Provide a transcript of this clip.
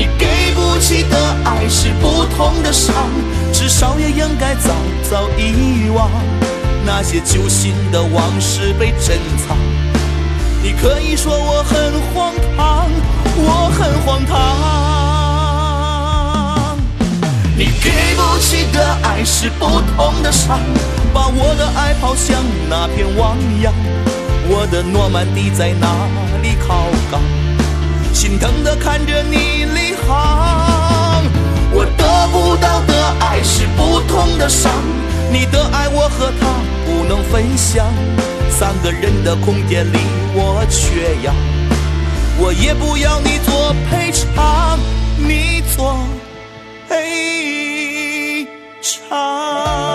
你给不起的爱是不同的伤，至少也应该早早遗忘。那些揪心的往事被珍藏，你可以说我很荒唐，我很荒唐。你给不起的爱是不同的伤，把我的爱抛向那片汪洋。我的诺曼底在哪里靠港？心疼地看着你离航。我得不到的爱是不同的伤，你的爱我和他不能分享。三个人的空间里我缺氧，我也不要你做赔偿，你做赔偿。